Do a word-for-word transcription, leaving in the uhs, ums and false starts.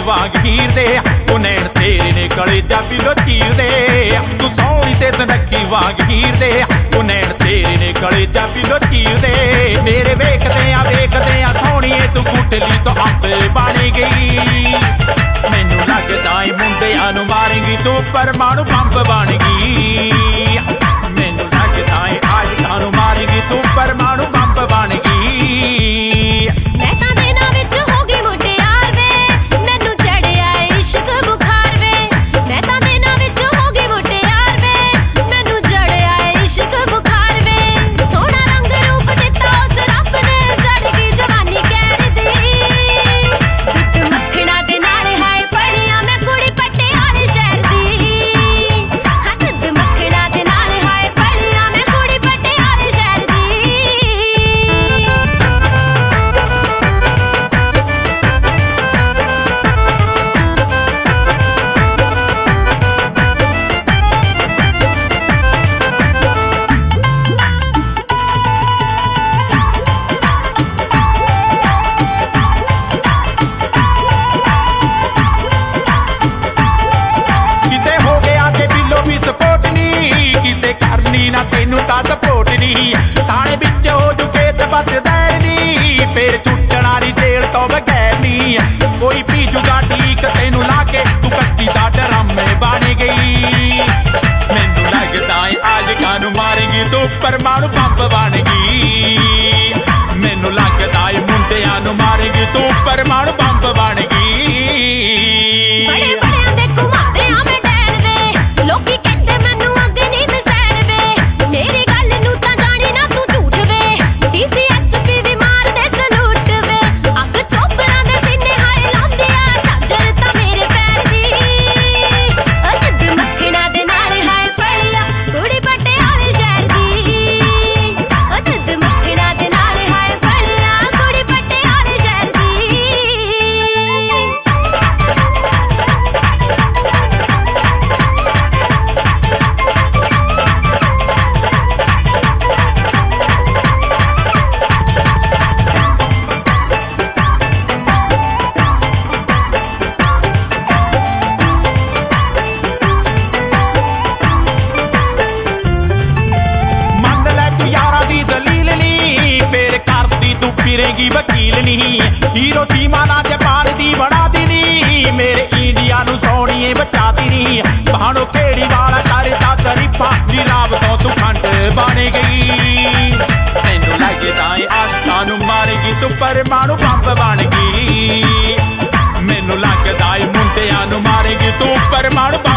वांग हीर दे तू नैन तेरे ने कलेजा पिलो चीर दे तू सोहनी ते सुनखी वांग हीर दे तू नैन तेरे ने कलेजा पिलो चीर दे मेरे वेखदे आ वेखदे आ सोहणीए तू गुठली तो अंब बन गई मैनू लगदा ए मुंडियां नू मारेंगी तू परमाणु बंब बन गई मैनू लगदा ए आशिकां नू मारेंगी तू परमाणु बंब बन गई परमाणु बंब बन गई मैनू लगदा ए मुंडियां नू मारेगी तू परमाणु बंब बन गई बड़े बड़े दे घुमादे आ मैं डैन दे लोकी कहंदे मैनू आंदे नहीं मैं सैन वे मेरी गल नू तां जानी ना तू झूठ वे टीसीएसपी वी मार दे सलूट वे अग चोपरां दे सीने हाय लांदे आ चादर तां मेरे पैर दी अज मक्खना दे नाल हाय पड़िया कुड़ी पटियाले शहर दी वकील नहीं हीरो थी माना जापान दी बना दी नहीं मेरे इंडिया नू सोहणीए बचाती नहीं भाणो केड़ी वाला करता तरीफा नीलाब तो तू खंड बन गई मैनू लगदा ए आशिकां नू मारेगी तू परमाणु बंब बन गई मैनू लगदा ए मुंडियां नू मारेगी तू परमाणु